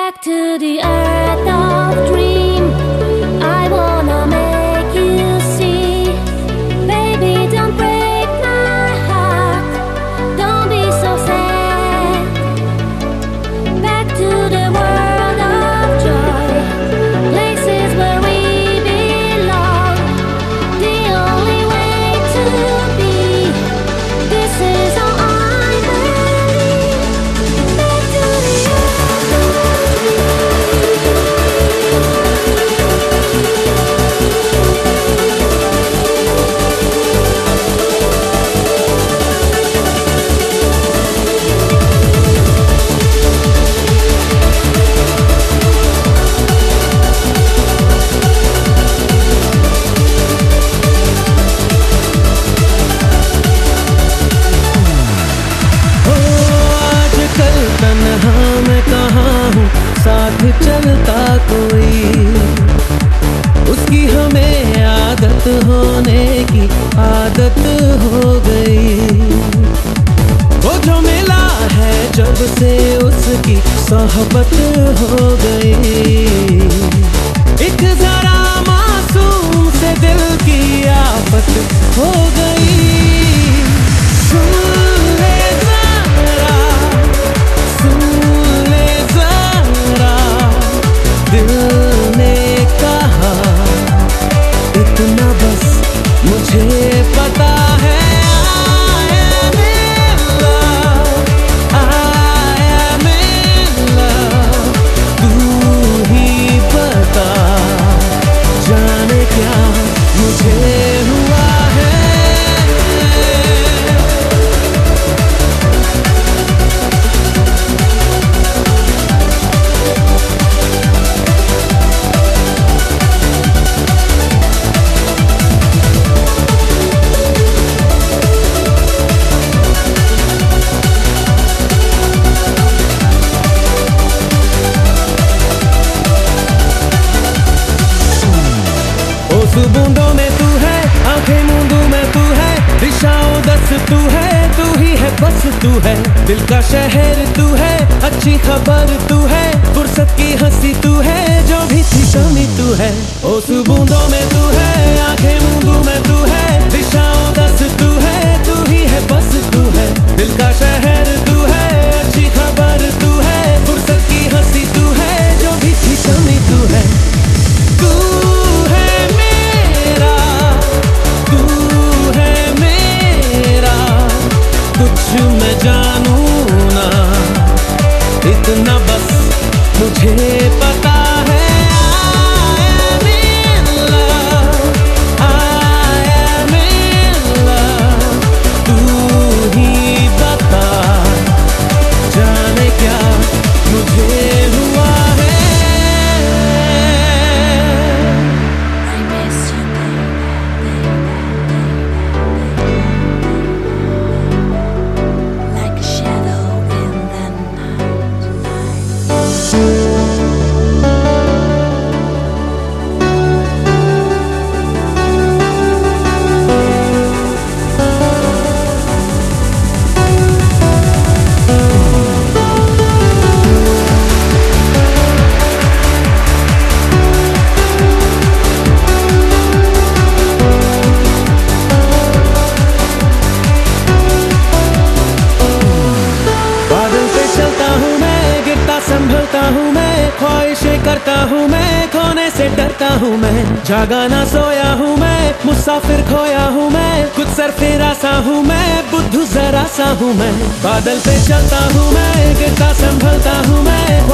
Back to the earth of dream. I wanna make you see. Baby, don't break my heart. Don't be so sad. Back to the world of joy. Places where we belong. The only way to be. This is all I believe. Back to the earth of तन्हा मैं कहाँ हूँ, साथ चलता कोई, उसकी हमें आदत होने की आदत हो गई। वो जो मिला है जब से उसकी सोहबत हो गई। एक जरा मासूम से दिल की आफत हो गई। दिल ने कहा इतना बस मुझे पता है। I am in love, तू ही बता जाने क्या मुझे हुआ है। बूंदों में तू है, आंखें मूंदों में तू है, दिशाओं दस तू ही है बस तू है। दिल का शहर तू है, अच्छी खबर तू है, फुर्सत की हंसी तू है, जो भी थी कमी तू है। उस बूंदों में तू है, आंखें मूंदों में तू है, दिशाओं दस तू ही है बस तू है। दिल का शहर तू है, अच्छी खबर तू है, फुर्सत की हंसी तू है, जो भी थी कमी तू है। तू मैं जानूं ना, इतना बस मुझे पता है। I am in love, तू ही बता जाने क्या मुझे हुआ है। I miss you, like a shadow in the night. संभलता हूँ मैं, ख्वाहिशें करता हूँ मैं, खोने से डरता हूँ मैं, जागा ना सोया हूँ मैं, मुसाफिर खोया हूँ मैं, कुछ सरफेरा सा हूँ मैं, बुद्धू जरा सा हूँ मैं। बादल पे चलता हूँ मैं, गिरता संभलता हूँ मैं,